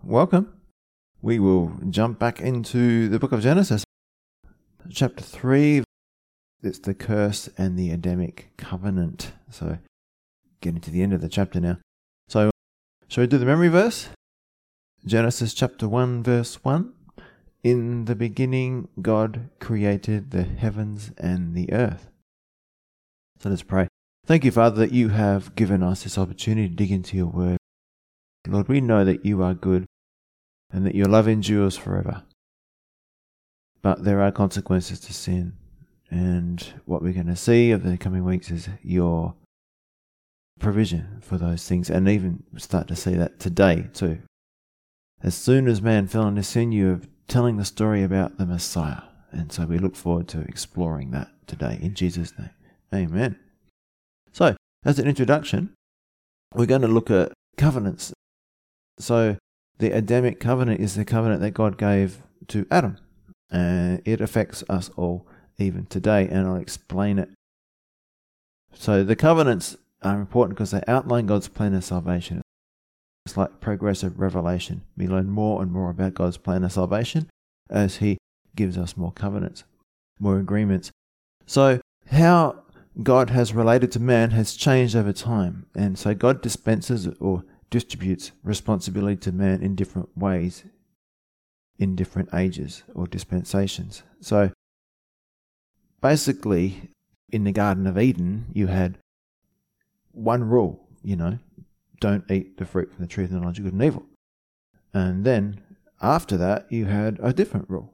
welcome. We will jump back into the book of Genesis. Chapter 3, it's the curse and the Adamic covenant. So, getting to the end of the chapter now. So, shall we do the memory verse? Genesis chapter 1, verse 1. In the beginning, God created the heavens and the earth. So let's pray. Thank you, Father, that you have given us this opportunity to dig into your word. Lord, we know that you are good and that your love endures forever. But there are consequences to sin. And what we're going to see over the coming weeks is your provision for those things. And even start to see that today too. As soon as man fell into sin, you are telling the story about the Messiah. And so we look forward to exploring that today in Jesus' name. Amen. So, as an introduction, we're going to look at covenants. So, the Adamic covenant is the covenant that God gave to Adam. And it affects us all, even today, and I'll explain it. So, the covenants are important because they outline God's plan of salvation. It's like progressive revelation. We learn more and more about God's plan of salvation as He gives us more covenants, more agreements. So, how God has related to man has changed over time. And so God dispenses or distributes responsibility to man in different ways, in different ages or dispensations. So basically, in the Garden of Eden, you had one rule, don't eat the fruit from the tree of the knowledge of good and evil. And then after that, you had a different rule,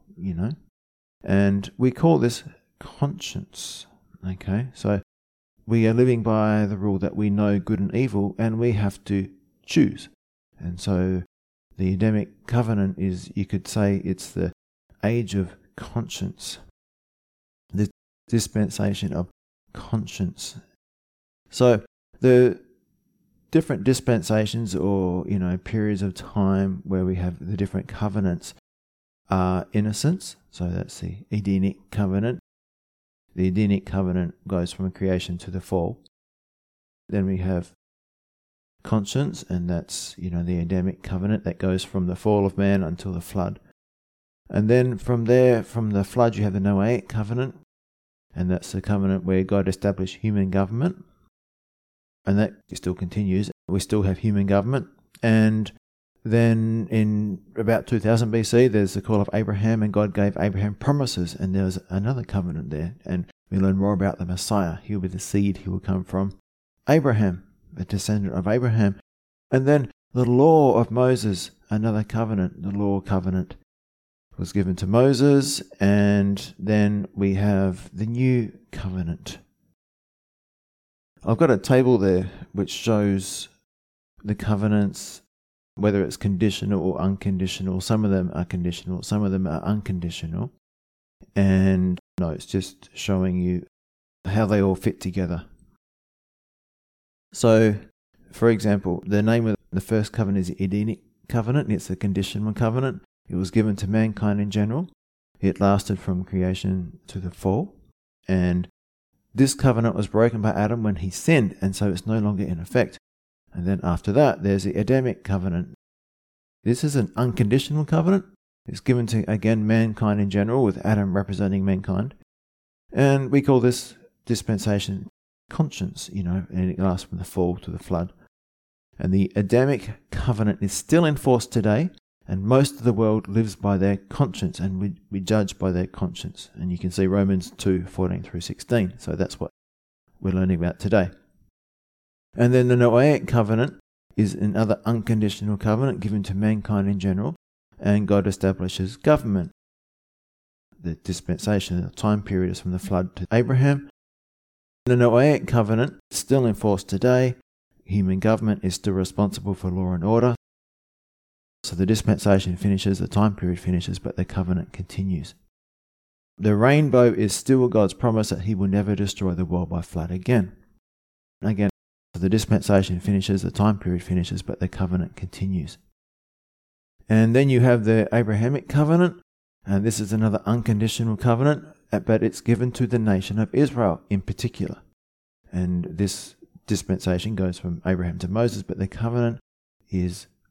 And we call this conscience. Okay, so we are living by the rule that we know good and evil, and we have to choose. And so the Adamic covenant is, you could say, it's the age of conscience, the dispensation of conscience. So the different dispensations or, periods of time where we have the different covenants are innocence. So that's the Edenic covenant. The Edenic covenant goes from creation to the fall. Then we have conscience, and that's, the Adamic covenant that goes from the fall of man until the flood. And then from there, from the flood, you have the Noahic covenant, and that's the covenant where God established human government. And that still continues. We still have human government. And then in about 2000 BC, there's the call of Abraham, and God gave Abraham promises, and there's another covenant there. And we learn more about the Messiah. He'll be the seed, he will come from Abraham, a descendant of Abraham. And then the law of Moses, another covenant. The law covenant was given to Moses, and then we have the new covenant. I've got a table there which shows the covenants, whether it's conditional or unconditional. Some of them are conditional, some of them are unconditional. And no, it's just showing you how they all fit together. So, for example, the name of the first covenant is the Edenic covenant. It's a conditional covenant. It was given to mankind in general. It lasted from creation to the fall. And this covenant was broken by Adam when he sinned, and so it's no longer in effect. And then after that, there's the Adamic covenant. This is an unconditional covenant. It's given to, again, mankind in general, with Adam representing mankind. And we call this dispensation conscience, and it lasts from the fall to the flood. And the Adamic covenant is still in force today, and most of the world lives by their conscience, and we judge by their conscience. And you can see Romans 2:14 through 16. So that's what we're learning about today. And then the Noahic covenant is another unconditional covenant given to mankind in general, and God establishes government. The dispensation, the time period is from the flood to Abraham. The Noahic covenant is still in force today. Human government is still responsible for law and order. So the dispensation finishes, the time period finishes, but the covenant continues. The rainbow is still God's promise that He will never destroy the world by flood again. Again, so the dispensation finishes, the time period finishes, but the covenant continues. And then you have the Abrahamic covenant, and this is another unconditional covenant, but it's given to the nation of Israel in particular. And this dispensation goes from Abraham to Moses, but the covenant is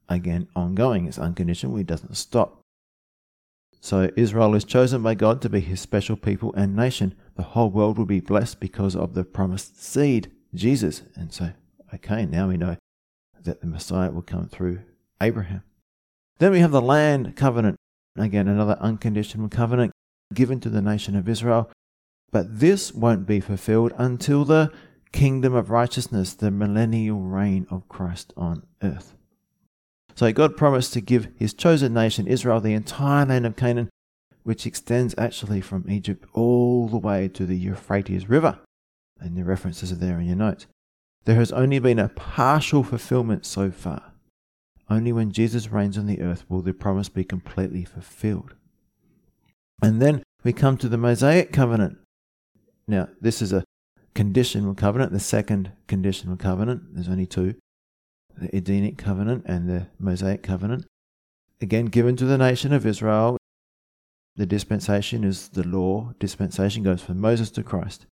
again, ongoing. It's unconditional. It doesn't stop. So Israel is chosen by God to be his special people and nation. The whole world will be blessed because of the promised seed, Jesus. And so, okay, now we know that the Messiah will come through Abraham. Then we have the land covenant. Again, another unconditional covenant given to the nation of Israel. But this won't be fulfilled until the kingdom of righteousness, the millennial reign of Christ on earth. So God promised to give his chosen nation, Israel, the entire land of Canaan, which extends actually from Egypt all the way to the Euphrates River. And the references are there in your notes. There has only been a partial fulfillment so far. Only when Jesus reigns on the earth will the promise be completely fulfilled. And then we come to the Mosaic covenant. Now, this is a conditional covenant, the second conditional covenant. There's only two. The Edenic covenant and the Mosaic covenant. Again, given to the nation of Israel. The dispensation is the law. Dispensation goes from Moses to Christ.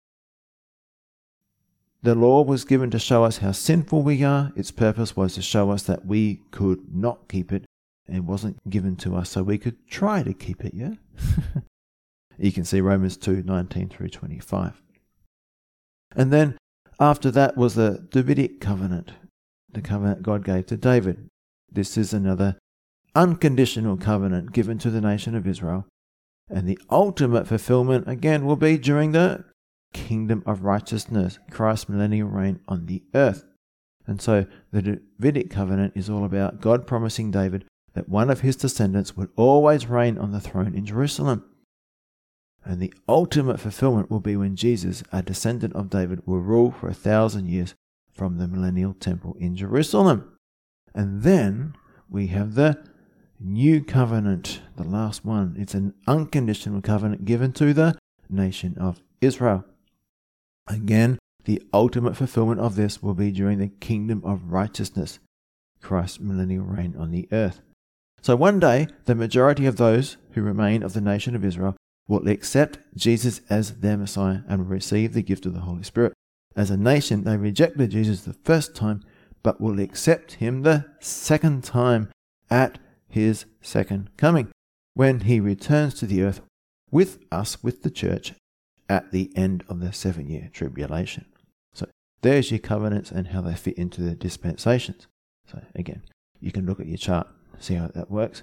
The law was given to show us how sinful we are. Its purpose was to show us that we could not keep it, and it wasn't given to us so we could try to keep it, yeah? You can see Romans 2:19 through 25. And then after that was the Davidic covenant, the covenant God gave to David. This is another unconditional covenant given to the nation of Israel. And the ultimate fulfillment, again, will be during the kingdom of righteousness, Christ's millennial reign on the earth. And so the Davidic covenant is all about God promising David that one of his descendants would always reign on the throne in Jerusalem. And the ultimate fulfillment will be when Jesus, a descendant of David, will rule for 1,000 years from the millennial temple in Jerusalem. And then we have the new covenant, the last one. It's an unconditional covenant given to the nation of Israel. Again, the ultimate fulfillment of this will be during the kingdom of righteousness, Christ's millennial reign on the earth. So one day, the majority of those who remain of the nation of Israel will accept Jesus as their Messiah and will receive the gift of the Holy Spirit. As a nation, they rejected Jesus the first time, but will accept him the second time at his second coming, when he returns to the earth with us, with the church, at the end of the 7-year tribulation. So there's your covenants and how they fit into the dispensations. So again, you can look at your chart, see how that works.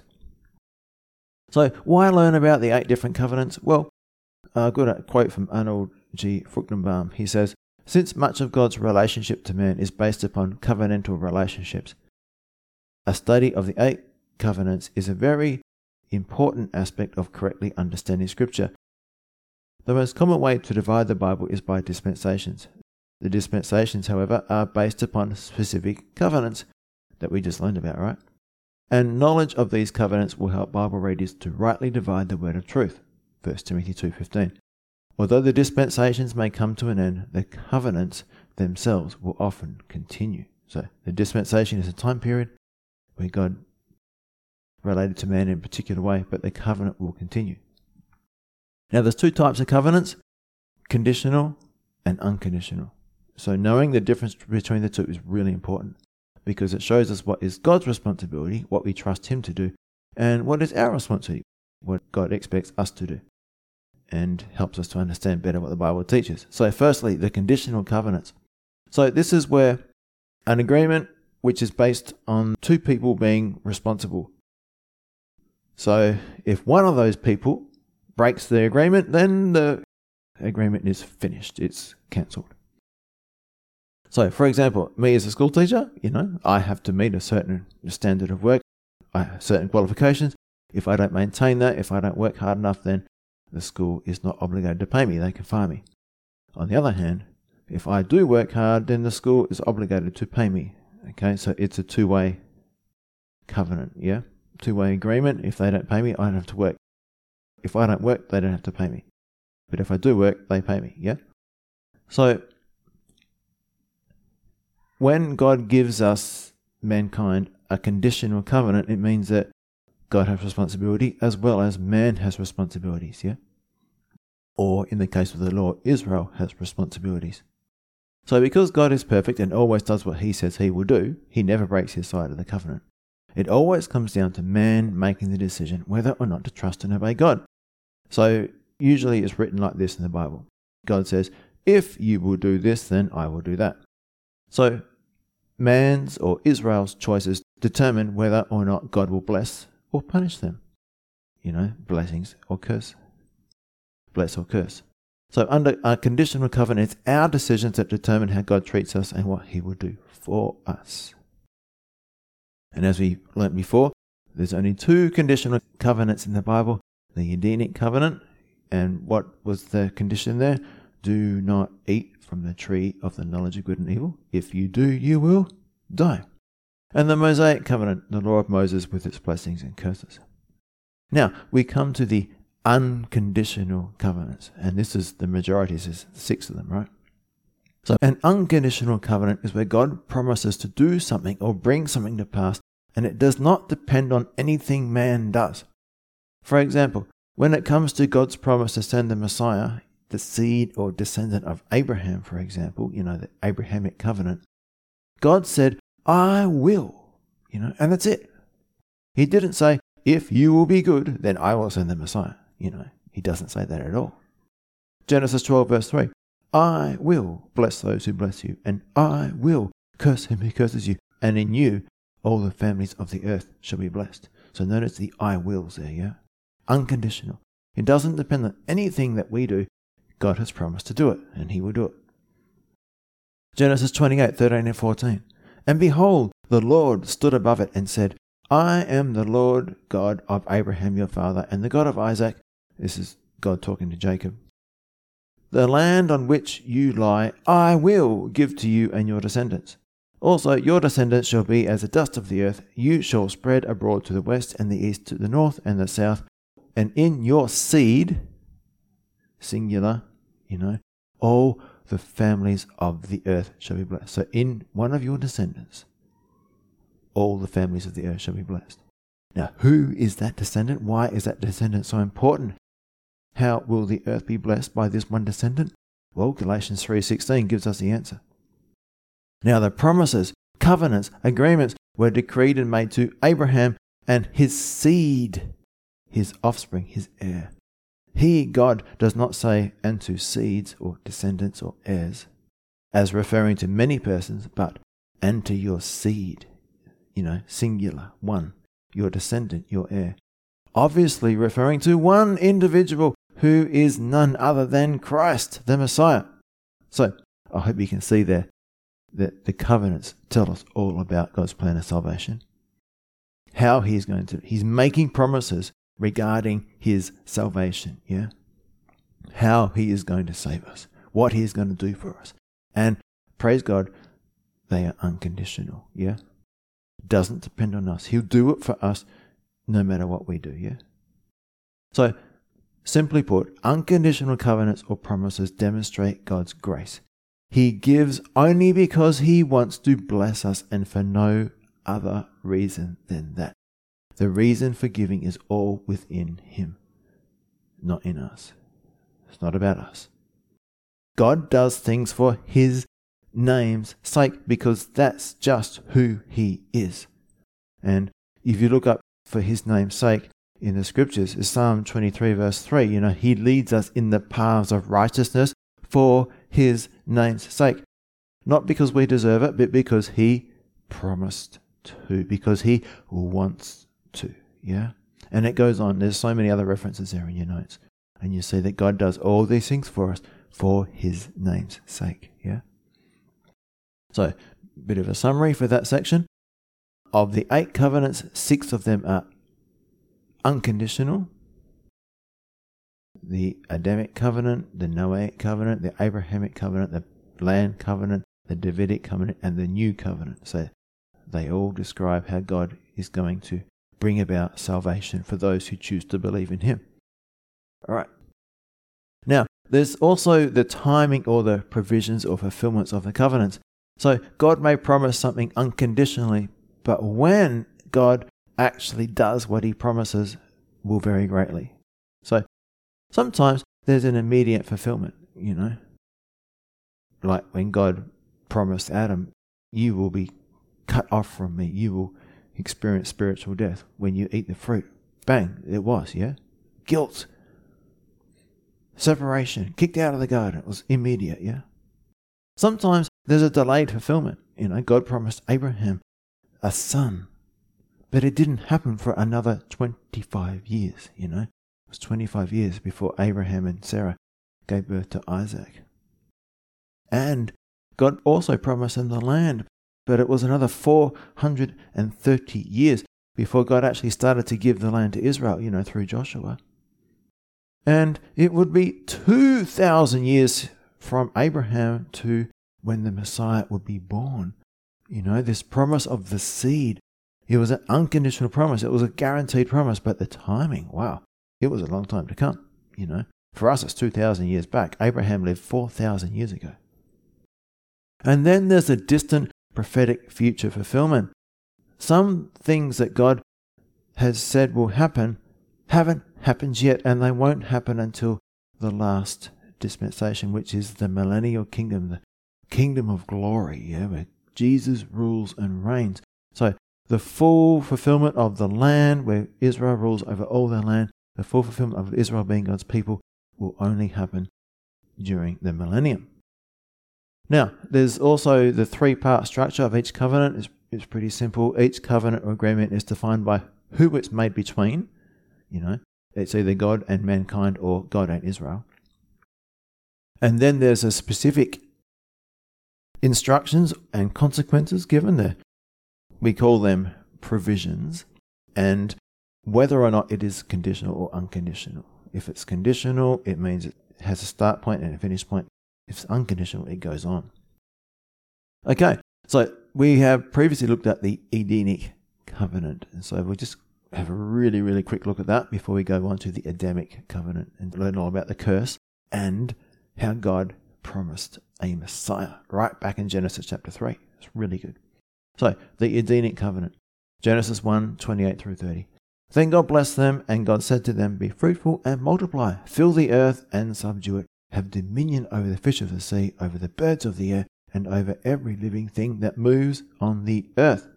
So why learn about the 8 different covenants? Well, a good quote from Arnold G. Fruchtenbaum. He says, "Since much of God's relationship to man is based upon covenantal relationships, a study of the 8 covenants is a very important aspect of correctly understanding Scripture. The most common way to divide the Bible is by dispensations. The dispensations, however, are based upon specific covenants that we just learned about, right? And knowledge of these covenants will help Bible readers to rightly divide the word of truth." 1 Timothy 2:15. Although the dispensations may come to an end, the covenants themselves will often continue. So the dispensation is a time period where God related to man in a particular way, but the covenant will continue. Now there's 2 types of covenants, conditional and unconditional. So knowing the difference between the two is really important, because it shows us what is God's responsibility, what we trust him to do, and what is our responsibility, what God expects us to do, and helps us to understand better what the Bible teaches. So firstly, the conditional covenants. So this is where an agreement which is based on 2 people being responsible. So if one of those people breaks the agreement, then the agreement is finished. It's cancelled. So, for example, me as a school teacher, I have to meet a certain standard of work, I have certain qualifications. If I don't maintain that, if I don't work hard enough, then the school is not obligated to pay me. They can fire me. On the other hand, if I do work hard, then the school is obligated to pay me. Okay, so it's a 2-way covenant, yeah? 2-way agreement. If they don't pay me, I don't have to work. If I don't work, they don't have to pay me. But if I do work, they pay me, yeah? So when God gives us, mankind, a conditional covenant, it means that God has responsibility as well as man has responsibilities, yeah? Or in the case of the law, Israel has responsibilities. So because God is perfect and always does what he says he will do, he never breaks his side of the covenant. It always comes down to man making the decision whether or not to trust and obey God. So usually it's written like this in the Bible. God says, if you will do this, then I will do that. So man's or Israel's choices determine whether or not God will bless or punish them. Blessings or curse. Bless or curse. So under a conditional covenant, it's our decisions that determine how God treats us and what he will do for us. And as we learnt before, there's only 2 conditional covenants in the Bible. The Edenic covenant, and what was the condition there? Do not eat from the tree of the knowledge of good and evil. If you do, you will die. And the Mosaic covenant, the law of Moses with its blessings and curses. Now, we come to the unconditional covenants, and this is the majority, there's 6 of them, right? So an unconditional covenant is where God promises to do something or bring something to pass, and it does not depend on anything man does. For example, when it comes to God's promise to send the Messiah, the seed or descendant of Abraham, for example, the Abrahamic covenant, God said, I will, and that's it. He didn't say, if you will be good, then I will send the Messiah. He doesn't say that at all. Genesis 12 verse 3, I will bless those who bless you, and I will curse him who curses you, and in you all the families of the earth shall be blessed. So notice the I wills there, yeah? Unconditional. It doesn't depend on anything that we do. God has promised to do it, and he will do it. Genesis 28, 13 and 14. And behold, the Lord stood above it and said, I am the Lord God of Abraham your father, and the God of Isaac. This is God talking to Jacob. The land on which you lie, I will give to you and your descendants. Also your descendants shall be as the dust of the earth. You shall spread abroad to the west and the east, to the north and the south. And in your seed, singular, all the families of the earth shall be blessed. So in one of your descendants, all the families of the earth shall be blessed. Now, who is that descendant? Why is that descendant so important? How will the earth be blessed by this one descendant? Well, Galatians 3:16 gives us the answer. Now, the promises, covenants, agreements were decreed and made to Abraham and his seed, his offspring, his heir. He, God, does not say, and to seeds or descendants or heirs, as referring to many persons, but and to your seed, singular, one, your descendant, your heir. Obviously referring to one individual who is none other than Christ, the Messiah. So, I hope you can see there that the covenants tell us all about God's plan of salvation. How he's making promises regarding his salvation, yeah? How he is going to save us, what he is going to do for us. And praise God, they are unconditional, yeah? Doesn't depend on us. He'll do it for us no matter what we do, yeah? So, simply put, unconditional covenants or promises demonstrate God's grace. He gives only because he wants to bless us and for no other reason than that. The reason for giving is all within him, not in us. It's not about us. God does things for his name's sake because that's just who he is. And if you look up for his name's sake in the scriptures, is Psalm 23 verse 3. He leads us in the paths of righteousness for his name's sake. Not because we deserve it, but because he promised to, because he wants to, yeah? And it goes on. There's so many other references there in your notes. And you see that God does all these things for us for his name's sake, yeah? So, a bit of a summary for that section. Of the 8 covenants, 6 of them are unconditional. The Adamic covenant, the Noahic covenant, the Abrahamic covenant, the land covenant, the Davidic covenant, and the new covenant. So they all describe how God is going to bring about salvation for those who choose to believe in him. All right. Now, there's also the timing or the provisions or fulfillments of the covenants. So God may promise something unconditionally, but when God actually does what he promises will vary greatly. So sometimes there's an immediate fulfillment, Like when God promised Adam, you will be cut off from me. You will, experience spiritual death when you eat the fruit. Bang, it was, yeah? Guilt. Separation. Kicked out of the garden. It was immediate, yeah? Sometimes there's a delayed fulfillment. God promised Abraham a son, but it didn't happen for another 25 years, It was 25 years before Abraham and Sarah gave birth to Isaac. And God also promised them the land, but it was another 430 years before God actually started to give the land to Israel, through Joshua. And it would be 2,000 years from Abraham to when the Messiah would be born. This promise of the seed, it was an unconditional promise. It was a guaranteed promise, but the timing, wow, it was a long time to come, For us, it's 2,000 years back. Abraham lived 4,000 years ago. And then there's a distant prophetic future fulfillment. Some things that God has said will happen haven't happened yet, and they won't happen until the last dispensation, which is the millennial kingdom, the kingdom of glory, where Jesus rules and reigns. So the full fulfillment of the land, where Israel rules over all the land, the full fulfillment of Israel being God's people, will only happen during the millennium. Now, there's also the three-part structure of each covenant. It's pretty simple. Each covenant or agreement is defined by who it's made between. It's either God and mankind or God and Israel. And then there's a specific instructions and consequences given there. We call them provisions, and whether or not it is conditional or unconditional. If it's conditional, it means it has a start point and a finish point. If it's unconditional, it goes on. Okay, so we have previously looked at the Edenic covenant, and so we'll just have a really, really quick look at that before we go on to the Adamic covenant and learn all about the curse and how God promised a Messiah right back in Genesis chapter 3. It's really good. So, the Edenic covenant, Genesis 1:28 through 30. Then God blessed them, and God said to them, "Be fruitful and multiply, fill the earth and subdue it, have dominion over the fish of the sea, over the birds of the air, and over every living thing that moves on the earth."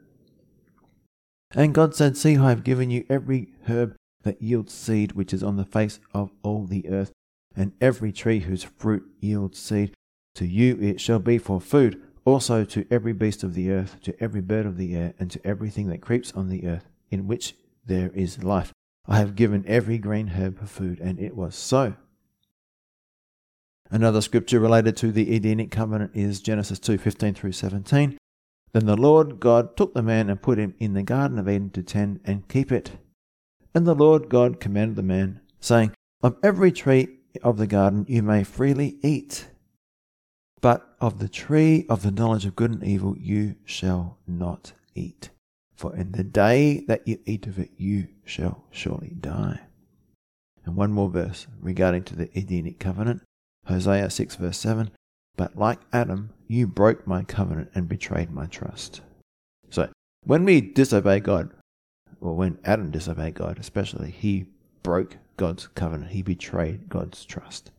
And God said, "See, I have given you every herb that yields seed, which is on the face of all the earth, and every tree whose fruit yields seed. To you it shall be for food, also to every beast of the earth, to every bird of the air, and to everything that creeps on the earth, in which there is life. I have given every green herb for food," and it was so. Another scripture related to the Edenic covenant is Genesis 2:15 through 17. Then the Lord God took the man and put him in the Garden of Eden to tend and keep it. And the Lord God commanded the man, saying, "Of every tree of the garden you may freely eat, but of the tree of the knowledge of good and evil you shall not eat. For in the day that you eat of it you shall surely die." And one more verse regarding to the Edenic covenant, Hosea 6 verse 7. "But like Adam, you broke my covenant and betrayed my trust." So, when we disobey God, or when Adam disobeyed God especially, he broke God's covenant. He betrayed God's trust.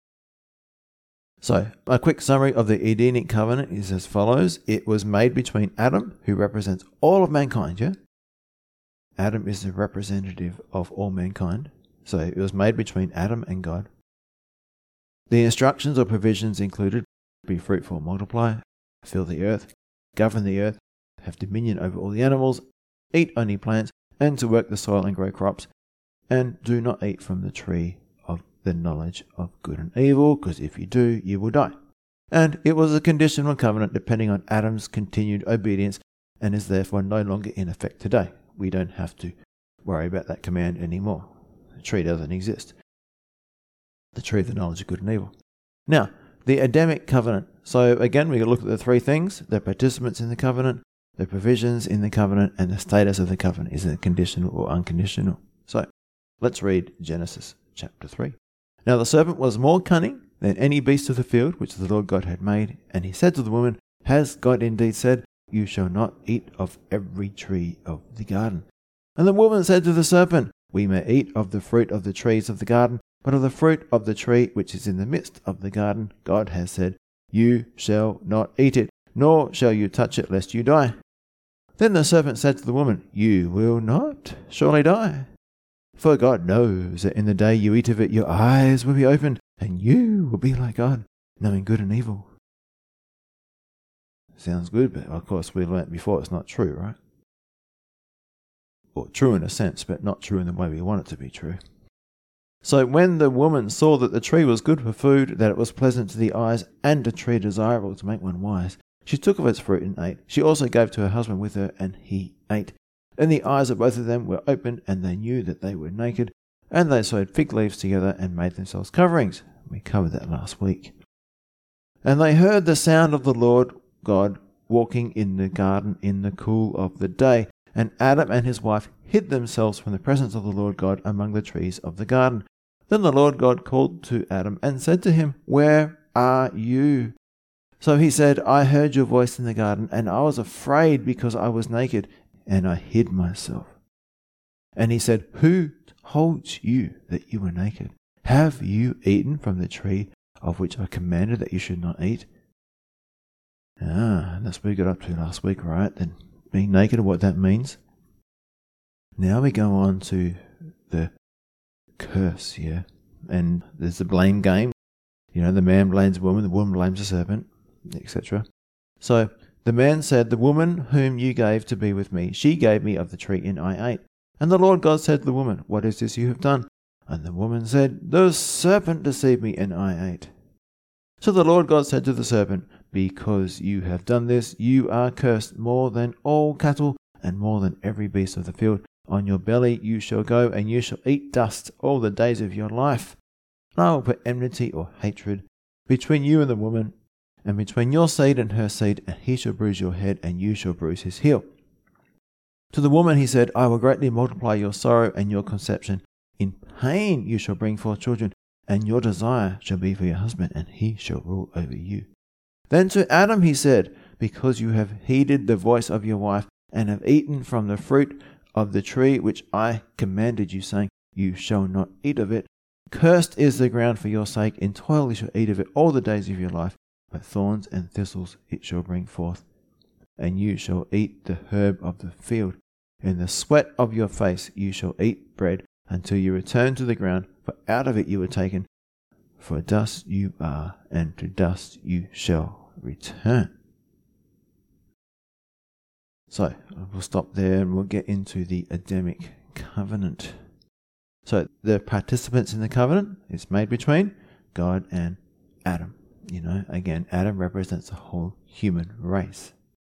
So, a quick summary of the Edenic covenant is as follows. It was made between Adam, who represents all of mankind, yeah? Adam is the representative of all mankind. So, it was made between Adam and God. The instructions or provisions included: be fruitful, multiply, fill the earth, govern the earth, have dominion over all the animals, eat only plants, and to work the soil and grow crops, and do not eat from the tree of the knowledge of good and evil, because if you do, you will die. And it was a conditional covenant depending on Adam's continued obedience, and is therefore no longer in effect today. We don't have to worry about that command anymore. The tree doesn't exist. The tree of the knowledge of good and evil. Now, the Adamic covenant. So again, we're going to look at the three things: the participants in the covenant, the provisions in the covenant, and the status of the covenant. Is it conditional or unconditional? So let's read Genesis chapter 3. "Now the serpent was more cunning than any beast of the field which the Lord God had made. And he said to the woman, Has God indeed said, You shall not eat of every tree of the garden? And the woman said to the serpent, We may eat of the fruit of the trees of the garden, but of the fruit of the tree which is in the midst of the garden, God has said, You shall not eat it, nor shall you touch it, lest you die. Then the serpent said to the woman, You will not surely die. For God knows that in the day you eat of it, your eyes will be opened, and you will be like God, knowing good and evil. Sounds good, but of course we learnt before it's not true, right? Or true in a sense, but not true in the way we want it to be true. So when the woman saw that the tree was good for food, that it was pleasant to the eyes, and a tree desirable to make one wise, she took of its fruit and ate. She also gave to her husband with her, and he ate. And the eyes of both of them were opened, and they knew that they were naked, and they sewed fig leaves together and made themselves coverings. We covered that last week. And they heard the sound of the Lord God walking in the garden in the cool of the day. And Adam and his wife hid themselves from the presence of the Lord God among the trees of the garden. Then the Lord God called to Adam and said to him, Where are you? So he said, I heard your voice in the garden, and I was afraid because I was naked, and I hid myself. And he said, Who told you that you were naked? Have you eaten from the tree of which I commanded that you should not eat? That's what we got up to last week, right? Then being naked and what that means. Now we go on to the curse, yeah? And there's the blame game. You know, the man blames the woman blames the serpent, etc. So the man said, The woman whom you gave to be with me, she gave me of the tree, and I ate. And the Lord God said to the woman, What is this you have done? And the woman said, The serpent deceived me, and I ate. So the Lord God said to the serpent, Because you have done this, you are cursed more than all cattle, and more than every beast of the field. On your belly you shall go, and you shall eat dust all the days of your life. And I will put enmity or hatred between you and the woman, and between your seed and her seed, and he shall bruise your head, and you shall bruise his heel. To the woman he said, I will greatly multiply your sorrow and your conception. In pain you shall bring forth children, and your desire shall be for your husband, and he shall rule over you. Then to Adam he said, Because you have heeded the voice of your wife, and have eaten from the fruit of the tree which I commanded you, saying, You shall not eat of it. Cursed is the ground for your sake, in toil you shall eat of it all the days of your life, but thorns and thistles it shall bring forth. And you shall eat the herb of the field. In the sweat of your face you shall eat bread, until you return to the ground, for out of it you were taken. For dust you are, and to dust you shall return. So, we'll stop there and we'll get into the Adamic covenant. So, the participants in the covenant is made between God and Adam. You know, again, Adam represents the whole human race.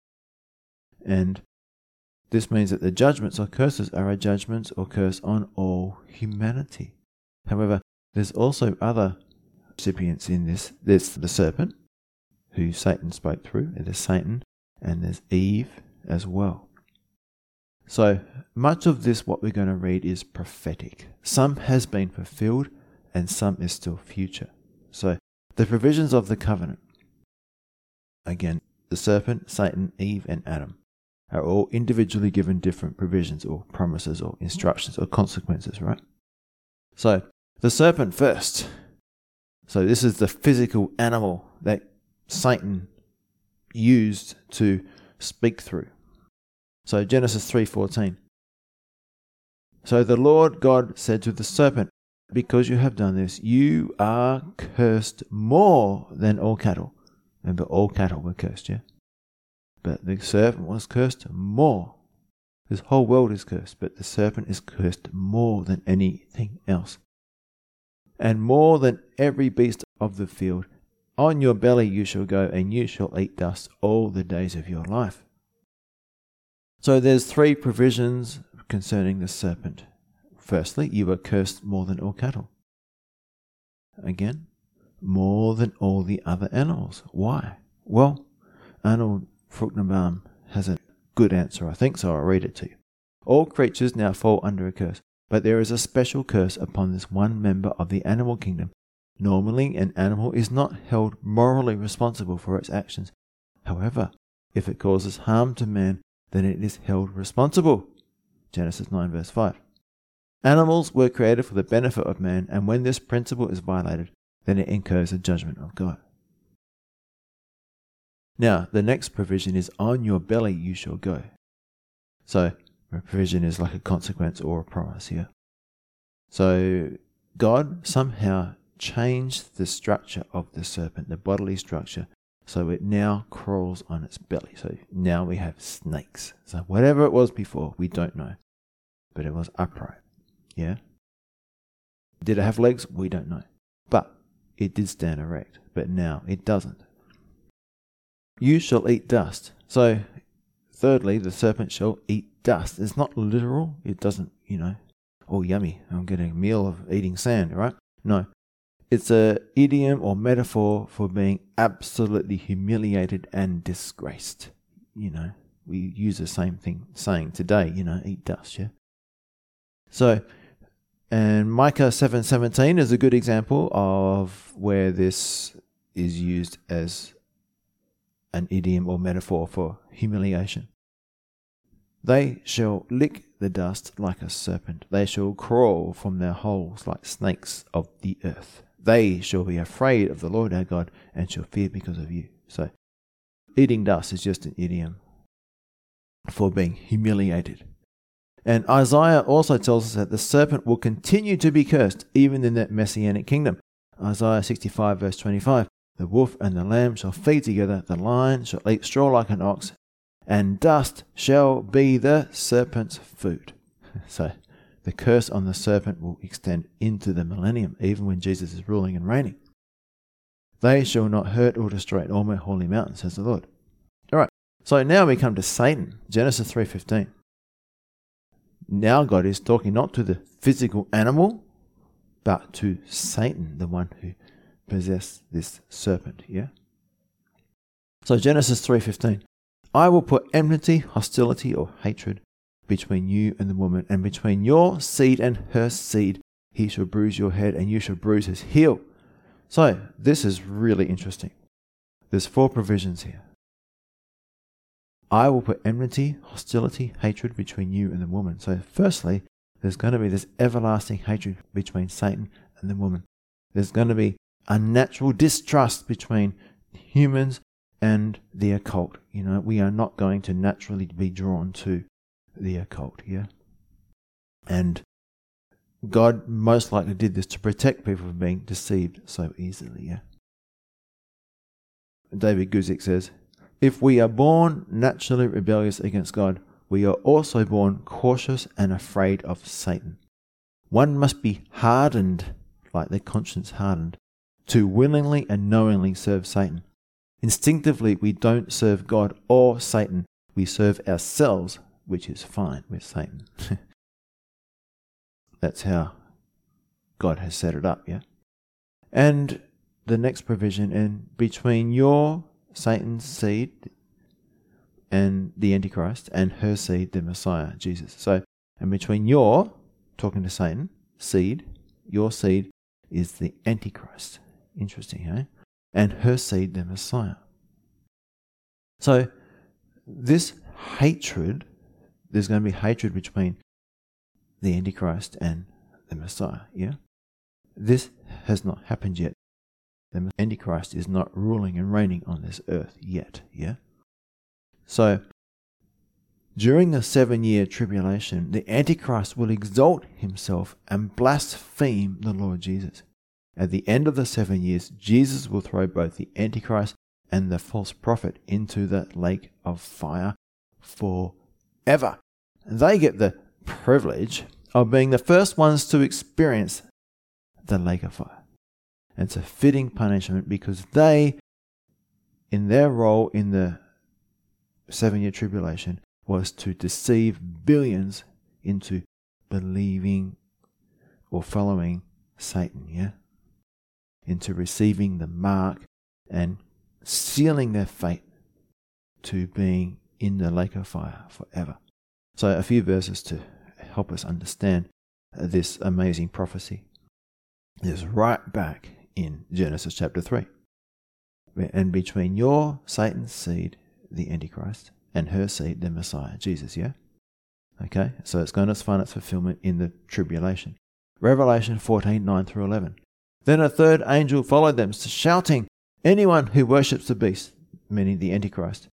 And this means that the judgments or curses are a judgment or curse on all humanity. However, there's also other recipients in this. There's the serpent, who Satan spoke through, and there's Satan, and there's Eve as well. So much of this, what we're going to read, is prophetic. Some has been fulfilled, and some is still future. So the provisions of the covenant, again, the serpent, Satan, Eve, and Adam, are all individually given different provisions or promises or instructions or consequences, right? So the serpent first. So this is the physical animal that Satan used to speak through. So Genesis 3:14. So the Lord God said to the serpent, Because you have done this, you are cursed more than all cattle. Remember, all cattle were cursed, yeah? But the serpent was cursed more. This whole world is cursed, but the serpent is cursed more than anything else. And more than every beast of the field. On your belly you shall go, and you shall eat dust all the days of your life. So there's three provisions concerning the serpent. Firstly, you are cursed more than all cattle. Again, more than all the other animals. Why? Well, Arnold Fruchtenbaum has a good answer, I think, so I'll read it to you. All creatures now fall under a curse, but there is a special curse upon this one member of the animal kingdom. Normally, an animal is not held morally responsible for its actions. However, if it causes harm to man, then it is held responsible. Genesis 9 verse 5. Animals were created for the benefit of man, and when this principle is violated, then it incurs the judgment of God. Now, the next provision is, on your belly you shall go. So a provision is like a consequence or a promise here. So God somehow changed the structure of the serpent, the bodily structure, so it now crawls on its belly. So now we have snakes. So whatever it was before, we don't know. But it was upright. Yeah? Did it have legs? We don't know. But it did stand erect. But now it doesn't. You shall eat dust. So thirdly, the serpent shall eat dust. It's not literal. It doesn't, oh yummy, I'm getting a meal of eating sand, right? No. It's an idiom or metaphor for being absolutely humiliated and disgraced. We use the same saying today, eat dust, yeah? So, and Micah 7:17 is a good example of where this is used as an idiom or metaphor for humiliation. They shall lick the dust like a serpent. They shall crawl from their holes like snakes of the earth. They shall be afraid of the Lord our God and shall fear because of you. So, eating dust is just an idiom for being humiliated. And Isaiah also tells us that the serpent will continue to be cursed even in that messianic kingdom. Isaiah 65 verse 25. The wolf and the lamb shall feed together. The lion shall eat straw like an ox. And dust shall be the serpent's food. So, the curse on the serpent will extend into the millennium, even when Jesus is ruling and reigning. They shall not hurt or destroy all my holy mountains, says the Lord. All right, so now we come to Satan, Genesis 3:15. Now God is talking not to the physical animal, but to Satan, the one who possessed this serpent, yeah? So Genesis 3:15. I will put enmity, hostility, or hatred between you and the woman, and between your seed and her seed. He shall bruise your head, and you shall bruise his heel. So, this is really interesting. There's 4 provisions here. I will put enmity, hostility, hatred between you and the woman. So, firstly, there's going to be this everlasting hatred between Satan and the woman. There's going to be unnatural distrust between humans and the occult. We are not going to naturally be drawn to the occult, yeah? And God most likely did this to protect people from being deceived so easily, yeah? David Guzik says, if we are born naturally rebellious against God, we are also born cautious and afraid of Satan. One must be hardened, like their conscience hardened, to willingly and knowingly serve Satan. Instinctively, we don't serve God or Satan. We serve ourselves, which is fine with Satan. That's how God has set it up, yeah? And the next provision, and between your, Satan's seed, and the Antichrist, and her seed, the Messiah, Jesus. So, and between your, talking to Satan, seed, your seed is the Antichrist. Interesting, eh? And her seed, the Messiah. So, this hatred, there's going to be hatred between the Antichrist and the Messiah, yeah? This has not happened yet. The Antichrist is not ruling and reigning on this earth yet, yeah? So, during the 7-year tribulation, the Antichrist will exalt himself and blaspheme the Lord Jesus. At the end of the 7 years, Jesus will throw both the Antichrist and the false prophet into the lake of fire forever. They get the privilege of being the first ones to experience the lake of fire. And it's a fitting punishment because they, in their role in the 7-year tribulation, was to deceive billions into believing or following Satan, yeah? Into receiving the mark and sealing their fate to being in the lake of fire forever. So a few verses to help us understand this amazing prophecy. It's right back in Genesis chapter 3. And between your, Satan's seed, the Antichrist, and her seed, the Messiah, Jesus, yeah? Okay, so it's going to find its fulfillment in the tribulation. Revelation 14, 9 through 11. Then a third angel followed them, shouting, anyone who worships the beast, meaning the Antichrist,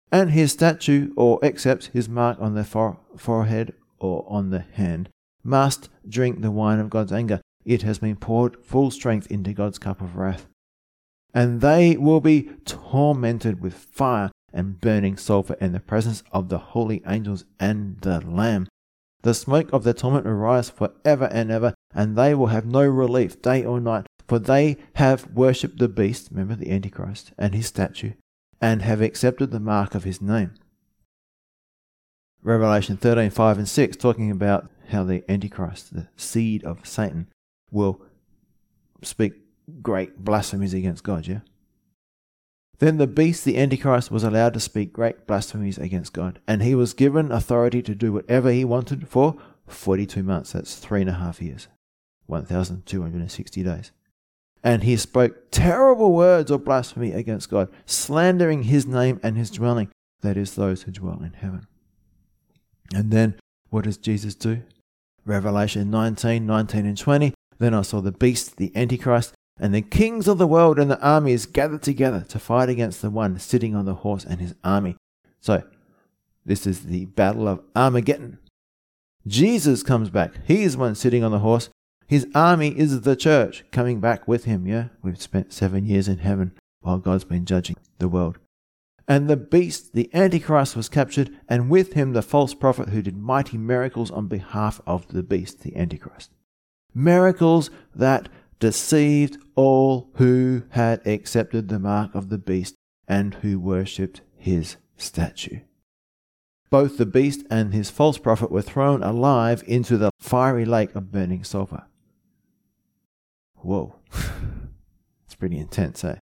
and his statue or accepts his mark on the forehead or on the hand must drink the wine of God's anger. It has been poured full strength into God's cup of wrath. And they will be tormented with fire and burning sulfur in the presence of the holy angels and the Lamb. The smoke of their torment will rise forever and ever, and they will have no relief day or night, for they have worshipped the beast, remember the Antichrist, and his statue, and have accepted the mark of his name. Revelation 13, 5 and 6, talking about how the Antichrist, the seed of Satan, will speak great blasphemies against God, yeah? Then the beast, the Antichrist, was allowed to speak great blasphemies against God, and he was given authority to do whatever he wanted for 42 months. That's 3.5 years, 1,260 days. And he spoke terrible words of blasphemy against God, slandering his name and his dwelling, that is, those who dwell in heaven. And then, what does Jesus do? Revelation 19, 19 and 20. Then I saw the beast, the Antichrist, and the kings of the world and the armies gathered together to fight against the one sitting on the horse and his army. So, this is the battle of Armageddon. Jesus comes back. He is the one sitting on the horse. His army is the church coming back with him, yeah? We've spent 7 years in heaven while God's been judging the world. And the beast, the Antichrist, was captured, and with him the false prophet who did mighty miracles on behalf of the beast, the Antichrist. Miracles that deceived all who had accepted the mark of the beast and who worshipped his statue. Both the beast and his false prophet were thrown alive into the fiery lake of burning sulfur. Whoa. It's pretty intense, eh?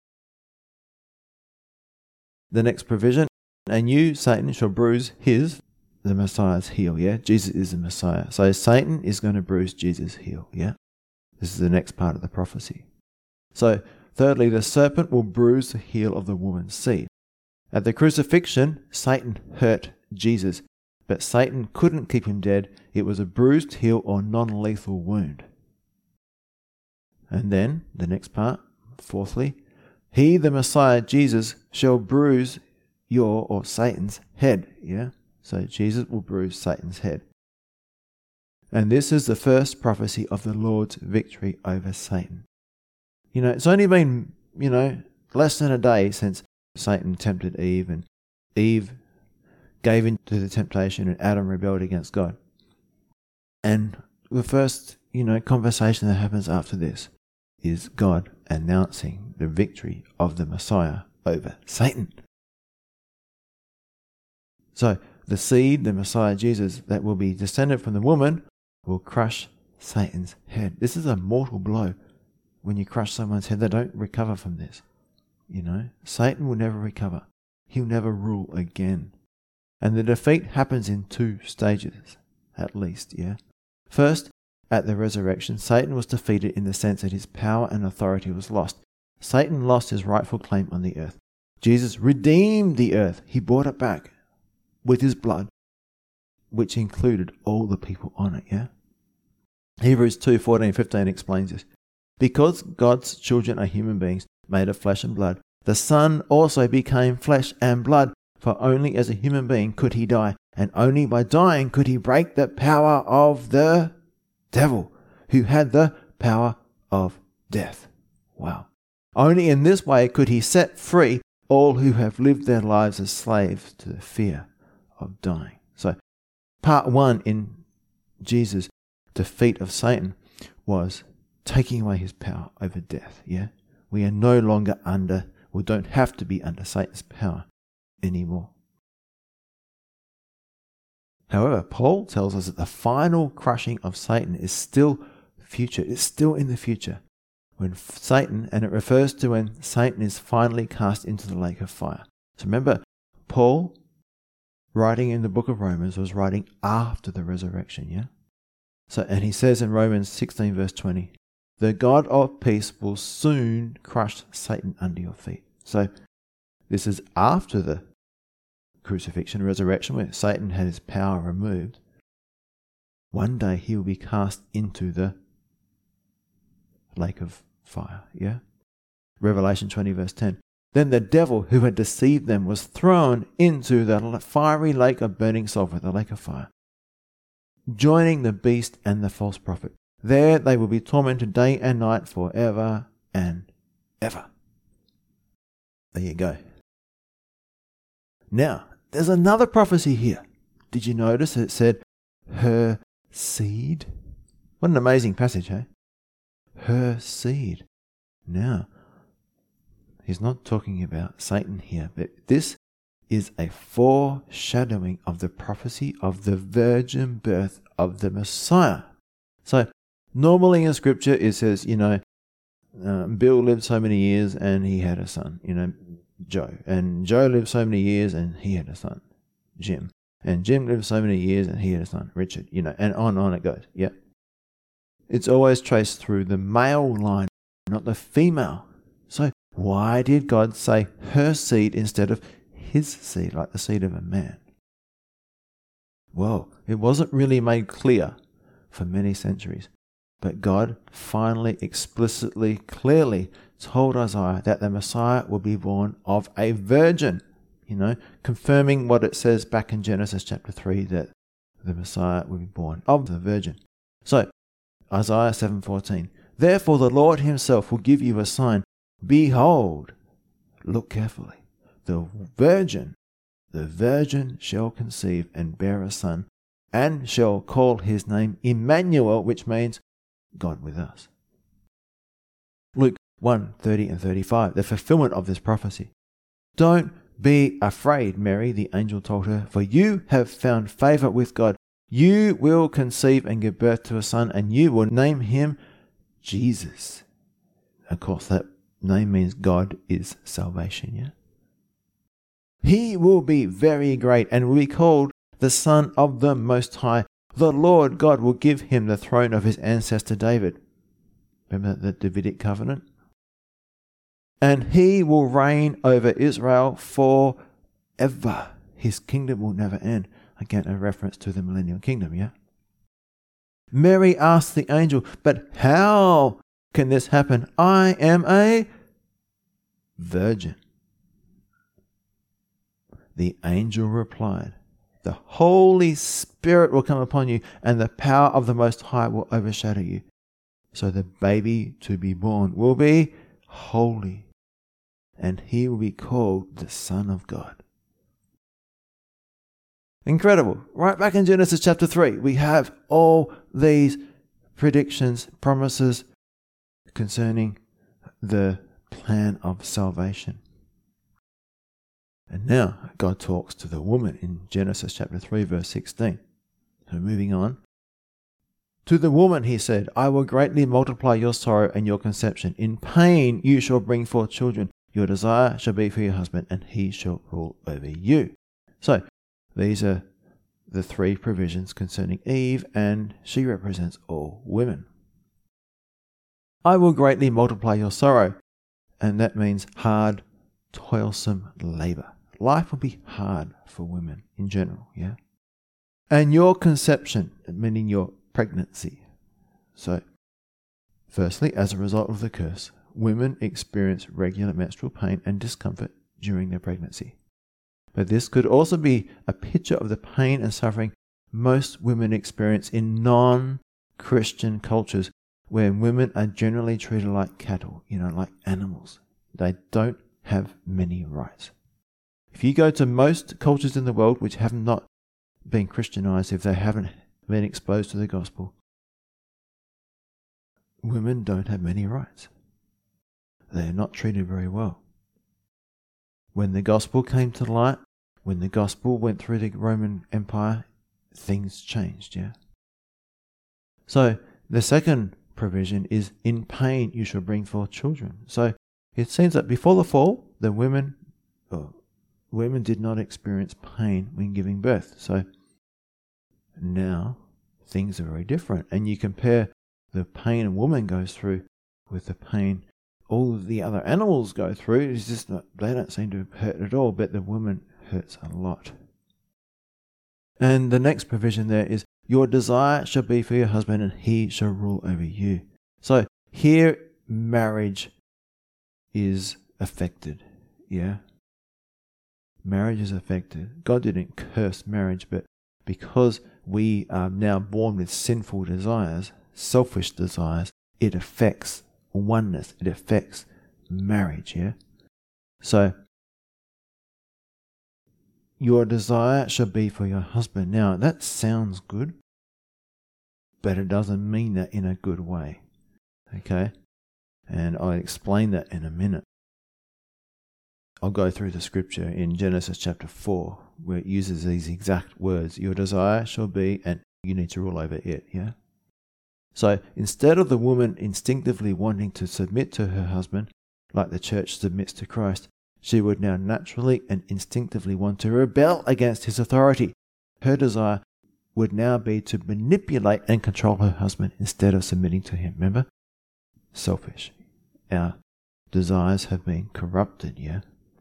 The next provision, and you, Satan, shall bruise the Messiah's heel, yeah? Jesus is the Messiah. So Satan is going to bruise Jesus' heel, yeah? This is the next part of the prophecy. So, thirdly, the serpent will bruise the heel of the woman's seed. At the crucifixion, Satan hurt Jesus, but Satan couldn't keep him dead. It was a bruised heel or non-lethal wound. And then, the next part, fourthly, he, the Messiah, Jesus, shall bruise your or Satan's head. Yeah? So Jesus will bruise Satan's head. And this is the first prophecy of the Lord's victory over Satan. It's only been, less than a day since Satan tempted Eve, and Eve gave in to the temptation, and Adam rebelled against God. And the first, conversation that happens after this is God announcing the victory of the Messiah over Satan. So, the seed, the Messiah Jesus, that will be descended from the woman, will crush Satan's head. This is a mortal blow. When you crush someone's head, they don't recover from this. Satan will never recover. He'll never rule again. And the defeat happens in 2 stages, at least, yeah? First, at the resurrection, Satan was defeated in the sense that his power and authority was lost. Satan lost his rightful claim on the earth. Jesus redeemed the earth. He bought it back with his blood, which included all the people on it, yeah? Hebrews 2:14-15 explains this. Because God's children are human beings made of flesh and blood, the Son also became flesh and blood, for only as a human being could he die, and only by dying could he break the power of the devil, who had the power of death. Wow. Only in this way could he set free all who have lived their lives as slaves to the fear of dying. So, part 1 in Jesus' defeat of Satan was taking away his power over death, yeah? We are no longer we don't have to be under Satan's power anymore. However, Paul tells us that the final crushing of Satan is still future. It's still in the future. When Satan, and it refers to when Satan is finally cast into the lake of fire. So remember, Paul, writing in the book of Romans, was writing after the resurrection, yeah? So, and he says in Romans 16 verse 20, the God of peace will soon crush Satan under your feet. So, this is after the crucifixion, resurrection, where Satan had his power removed. One day he will be cast into the lake of fire, yeah? Revelation 20 verse 10. Then the devil who had deceived them was thrown into the fiery lake of burning sulfur, the lake of fire, joining the beast and the false prophet. There they will be tormented day and night forever and ever. There you go. Now, there's another prophecy here. Did you notice it said, her seed? What an amazing passage, hey? Her seed. Now, he's not talking about Satan here, but this is a foreshadowing of the prophecy of the virgin birth of the Messiah. So, normally in Scripture it says, Bill lived so many years and he had a son, Joe. And Joe lived so many years and he had a son, Jim. And Jim lived so many years and he had a son, Richard, and on it goes, yeah. It's always traced through the male line, not the female. So why did God say her seed instead of his seed, like the seed of a man? Well, it wasn't really made clear for many centuries, but God finally, explicitly, clearly told Isaiah that the Messiah will be born of a virgin, confirming what it says back in Genesis chapter 3, that the Messiah will be born of the virgin. So, Isaiah 7:14, therefore the Lord himself will give you a sign. Behold, look carefully, the virgin shall conceive and bear a son, and shall call his name Emmanuel, which means God with us. Luke 1:30 and 35, the fulfillment of this prophecy. Don't be afraid, Mary, the angel told her, for you have found favor with God. You will conceive and give birth to a son, and you will name him Jesus. Of course, that name means God is salvation, yeah? He will be very great and will be called the Son of the Most High. The Lord God will give him the throne of his ancestor David. Remember the Davidic covenant? And he will reign over Israel forever. His kingdom will never end. Again, a reference to the millennial kingdom, yeah? Mary asked the angel, but how can this happen? I am a virgin. The angel replied, the Holy Spirit will come upon you, and the power of the Most High will overshadow you. So the baby to be born will be holy, and he will be called the Son of God. Incredible. Right back in Genesis chapter 3, we have all these predictions, promises concerning the plan of salvation. And now God talks to the woman in Genesis chapter 3, verse 16. So moving on. To the woman he said, I will greatly multiply your sorrow and your conception. In pain you shall bring forth children. Your desire shall be for your husband, and he shall rule over you. So, these are the three provisions concerning Eve, and she represents all women. I will greatly multiply your sorrow, and that means hard, toilsome labor. Life will be hard for women in general, yeah? And your conception, meaning your pregnancy. So, firstly, as a result of the curse, women experience regular menstrual pain and discomfort during their pregnancy. But this could also be a picture of the pain and suffering most women experience in non-Christian cultures, where women are generally treated like cattle, like animals. They don't have many rights. If you go to most cultures in the world which have not been Christianized, if they haven't been exposed to the gospel, women don't have many rights. They are not treated very well. When the gospel came to light, when the gospel went through the Roman Empire, things changed, yeah? So, the second provision is, in pain you shall bring forth children. So, it seems that before the fall, the women did not experience pain when giving birth. So, now things are very different. And you compare the pain a woman goes through with the pain all the other animals go through. It's just not, they don't seem to hurt at all, but the woman hurts a lot. And the next provision there is, your desire shall be for your husband, and he shall rule over you. So here marriage is affected. Yeah. Marriage is affected. God didn't curse marriage, but because we are now born with sinful desires, selfish desires, it affects oneness. It affects marriage, yeah? So, your desire should be for your husband. Now, that sounds good, but it doesn't mean that in a good way, okay? And I'll explain that in a minute. I'll go through the scripture in Genesis chapter 4, where it uses these exact words. Your desire shall be, and you need to rule over it, yeah? So instead of the woman instinctively wanting to submit to her husband, like the church submits to Christ, she would now naturally and instinctively want to rebel against his authority. Her desire would now be to manipulate and control her husband instead of submitting to him. Remember? Selfish. Our desires have been corrupted, yeah?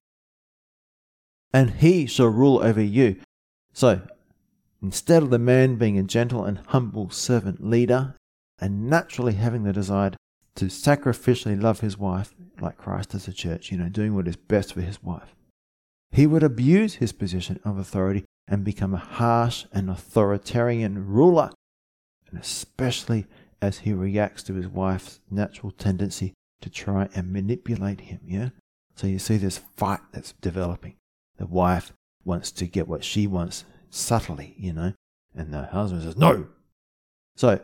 And he shall rule over you. So, instead of the man being a gentle and humble servant leader and naturally having the desire to sacrificially love his wife, like Christ does the church, doing what is best for his wife, he would abuse his position of authority and become a harsh and authoritarian ruler, and especially as he reacts to his wife's natural tendency to try and manipulate him, yeah? So you see this fight that's developing. The wife wants to get what she wants subtly, and the husband says, no. So,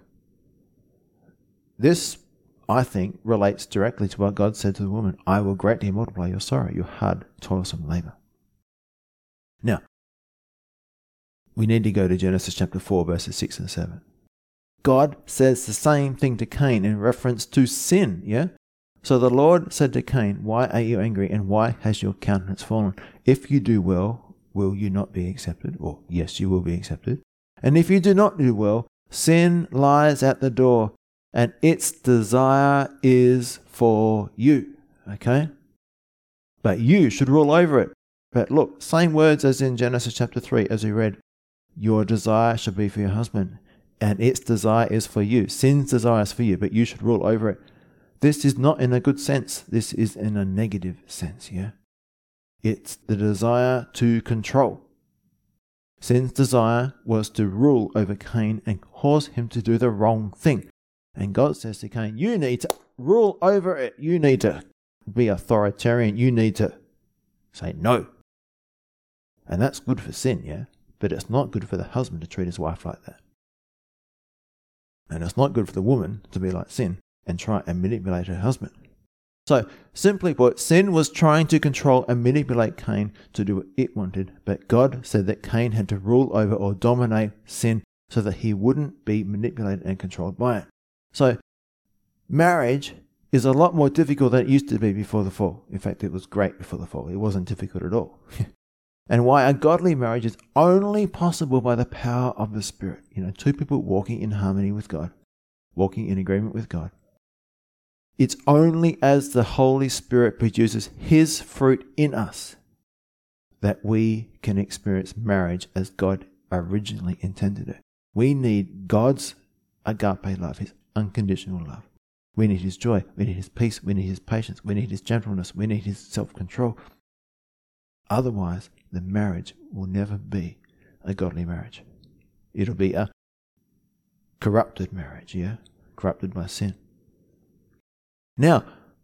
this, I think, relates directly to what God said to the woman, I will greatly multiply your sorrow, your hard, toilsome labor. Now, we need to go to Genesis chapter 4, verses 6 and 7. God says the same thing to Cain in reference to sin, yeah? So the Lord said to Cain, why are you angry, and why has your countenance fallen? If you do well, will you not be accepted? Or, yes, you will be accepted. And if you do not do well, sin lies at the door, and its desire is for you. Okay? But you should rule over it. But look, same words as in Genesis chapter 3, as we read. Your desire should be for your husband, and its desire is for you. Sin's desire is for you, but you should rule over it. This is not in a good sense. This is in a negative sense, yeah? It's the desire to control. Sin's desire was to rule over Cain and cause him to do the wrong thing. And God says to Cain, you need to rule over it. You need to be authoritarian. You need to say no. And that's good for sin, yeah? But it's not good for the husband to treat his wife like that. And it's not good for the woman to be like sin and try and manipulate her husband. So, simply put, sin was trying to control and manipulate Cain to do what it wanted, but God said that Cain had to rule over or dominate sin so that he wouldn't be manipulated and controlled by it. So, marriage is a lot more difficult than it used to be before the fall. In fact, it was great before the fall. It wasn't difficult at all. And why a godly marriage is only possible by the power of the Spirit. Two people walking in harmony with God, walking in agreement with God. It's only as the Holy Spirit produces His fruit in us that we can experience marriage as God originally intended it. We need God's agape love, His unconditional love. We need His joy, we need His peace, we need His patience, we need His gentleness, we need His self-control. Otherwise, the marriage will never be a godly marriage. It'll be a corrupted marriage, yeah? Corrupted by sin. Now,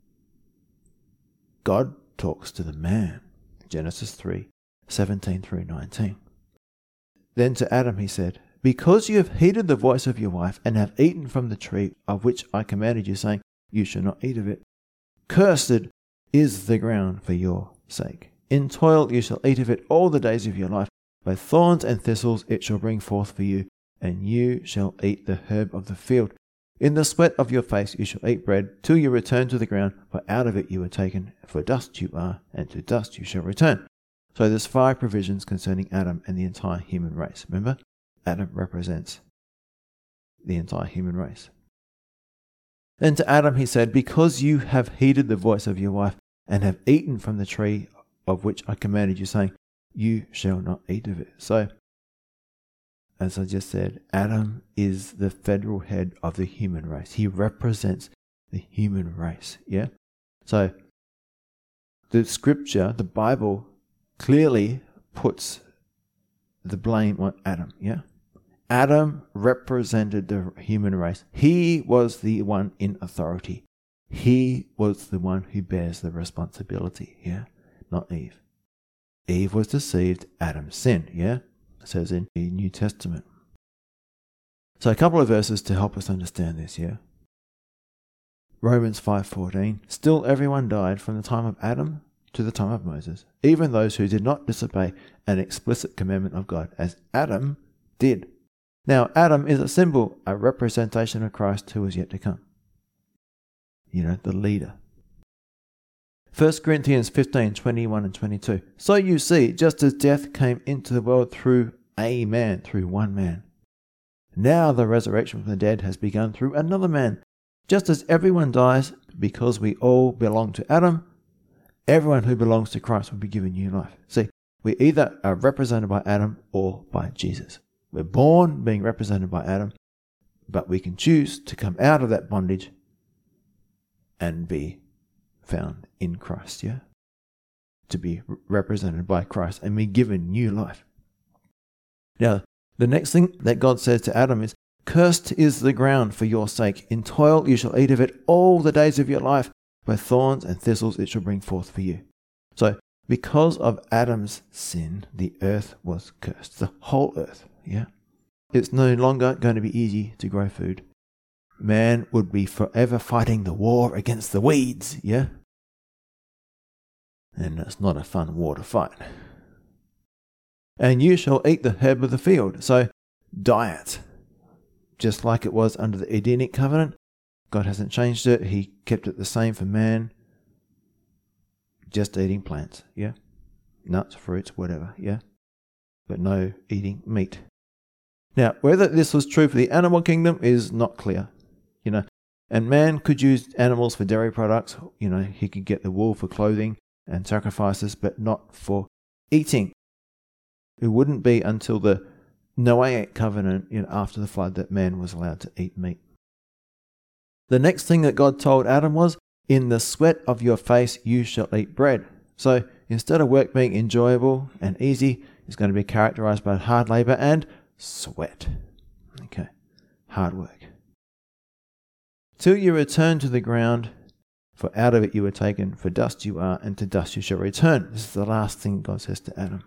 God talks to the man. Genesis 3, 17 through 19. Then to Adam he said, because you have heeded the voice of your wife and have eaten from the tree of which I commanded you, saying, you shall not eat of it, cursed is the ground for your sake. In toil you shall eat of it all the days of your life. By thorns and thistles it shall bring forth for you, and you shall eat the herb of the field. In the sweat of your face you shall eat bread, till you return to the ground, for out of it you were taken, for dust you are, and to dust you shall return. So there's 5 provisions concerning Adam and the entire human race. Remember, Adam represents the entire human race. Then to Adam he said, because you have heeded the voice of your wife, and have eaten from the tree of which I commanded you, saying, you shall not eat of it. So, as I just said, Adam is the federal head of the human race. He represents the human race, yeah? So, the scripture, the Bible, clearly puts the blame on Adam, yeah? Adam represented the human race. He was the one in authority. He was the one who bears the responsibility, yeah? Not Eve. Eve was deceived, Adam sinned, yeah? It says in the New Testament. So a couple of verses to help us understand this, yeah? Romans 5:14, still everyone died from the time of Adam to the time of Moses, even those who did not disobey an explicit commandment of God, as Adam did. Now, Adam is a symbol, a representation of Christ who is yet to come. You know, the leader. 1 Corinthians 15:21 and 22. So you see, just as death came into the world through a man, through one man, now the resurrection from the dead has begun through another man. Just as everyone dies because we all belong to Adam, everyone who belongs to Christ will be given new life. See, we either are represented by Adam or by Jesus. We're born being represented by Adam, but we can choose to come out of that bondage and be found in Christ, yeah? To be represented by Christ and be given new life. Now, the next thing that God says to Adam is, cursed is the ground for your sake. In toil you shall eat of it all the days of your life. By thorns and thistles it shall bring forth for you. So, because of Adam's sin, the earth was cursed. The whole earth, yeah? It's no longer going to be easy to grow food. Man would be forever fighting the war against the weeds, yeah? And it's not a fun war to fight. And you shall eat the herb of the field. So, diet. Just like it was under the Edenic covenant, God hasn't changed it. He kept it the same for man. Just eating plants, yeah? Nuts, fruits, whatever, yeah? But no eating meat. Now, whether this was true for the animal kingdom is not clear, you know. And man could use animals for dairy products. You know, he could get the wool for clothing and sacrifices, but not for eating. It wouldn't be until the Noahic covenant, you know, after the flood, that man was allowed to eat meat. The next thing that God told Adam was, in the sweat of your face you shall eat bread. So instead of work being enjoyable and easy, it's going to be characterized by hard labor and sweat. Okay, hard work. Till you return to the ground, for out of it you were taken, for dust you are, and to dust you shall return. This is the last thing God says to Adam.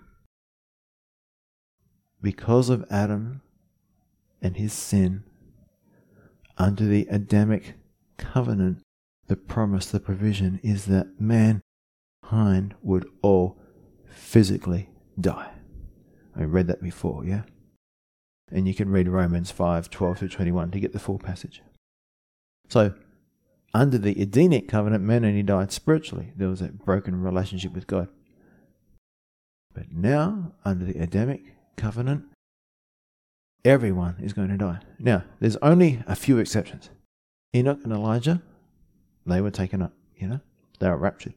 Because of Adam and his sin, under the Adamic covenant, the promise, the provision is that mankind would all physically die. I read that before, yeah? And you can read Romans 5:12-21 to get the full passage. So, under the Edenic covenant, man only died spiritually. There was a broken relationship with God. But now, under the Adamic covenant, everyone is going to die. Now, there's only a few exceptions. Enoch and Elijah, they were taken up, you know. They were raptured.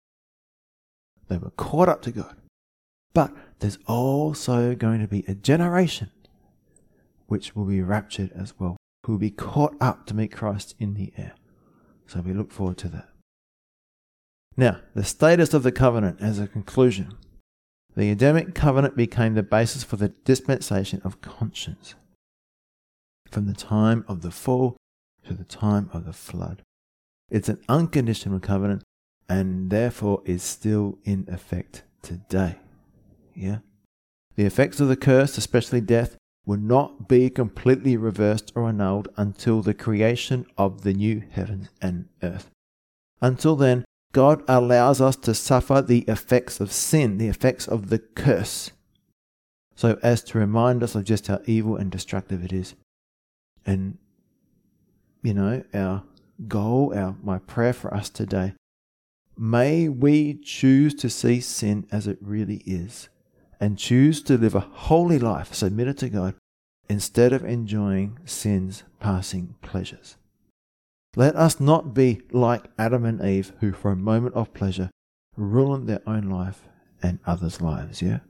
They were caught up to God. But there's also going to be a generation which will be raptured as well, who will be caught up to meet Christ in the air. So we look forward to that. Now, the status of the covenant as a conclusion. The Adamic covenant became the basis for the dispensation of conscience from the time of the fall to the time of the flood. It's an unconditional covenant and therefore is still in effect today. Yeah? The effects of the curse, especially death, will not be completely reversed or annulled until the creation of the new heavens and earth. Until then, God allows us to suffer the effects of sin, the effects of the curse, so as to remind us of just how evil and destructive it is. And, you know, our goal, my prayer for us today, may we choose to see sin as it really is and choose to live a holy life submitted to God instead of enjoying sin's passing pleasures. Let us not be like Adam and Eve, who for a moment of pleasure ruined their own life and others' lives, yeah?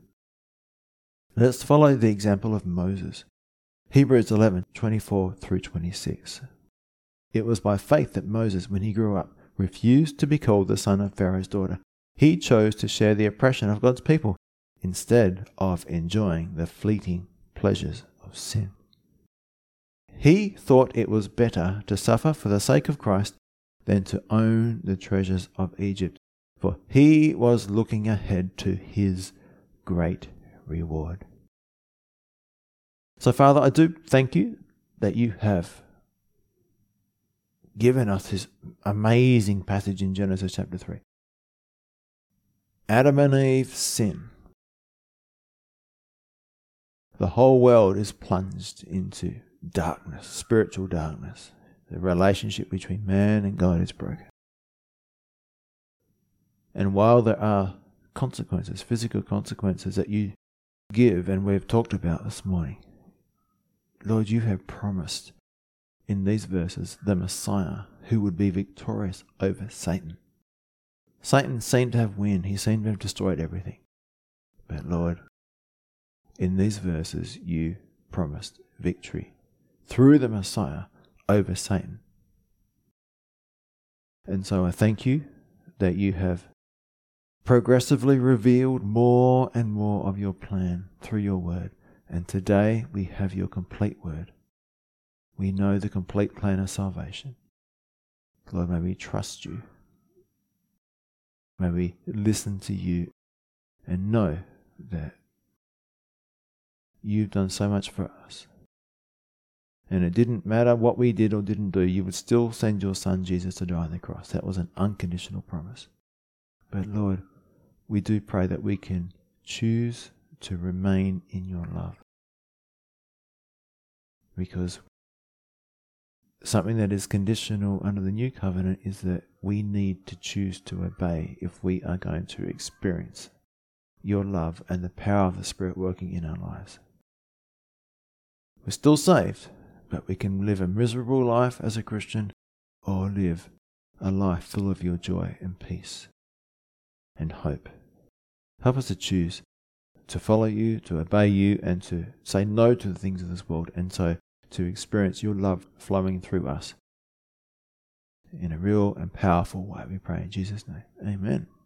Let's follow the example of Moses. Hebrews 11:24-26. It was by faith that Moses, when he grew up, refused to be called the son of Pharaoh's daughter. He chose to share the oppression of God's people instead of enjoying the fleeting pleasures of sin. He thought it was better to suffer for the sake of Christ than to own the treasures of Egypt, for he was looking ahead to his great reward. So, Father, I do thank you that you have given us this amazing passage in Genesis chapter 3. Adam and Eve sin. The whole world is plunged into darkness, spiritual darkness. The relationship between man and God is broken. And while there are consequences, physical consequences that you give and we've talked about this morning, Lord, you have promised in these verses the Messiah who would be victorious over Satan. Satan seemed to have won. He seemed to have destroyed everything. But Lord, in these verses you promised victory through the Messiah over Satan. And so I thank you that you have progressively revealed more and more of your plan through your word. And today we have your complete word. We know the complete plan of salvation. Lord, may we trust you. May we listen to you and know that you've done so much for us. And it didn't matter what we did or didn't do, you would still send your son Jesus to die on the cross. That was an unconditional promise. But Lord, we do pray that we can choose to remain in your love. Because something that is conditional under the new covenant is that we need to choose to obey if we are going to experience your love and the power of the Spirit working in our lives. We're still saved, but we can live a miserable life as a Christian or live a life full of your joy and peace and hope. Help us to choose to follow you, to obey you, and to say no to the things of this world, and so to experience your love flowing through us in a real and powerful way. We pray in Jesus' name. Amen.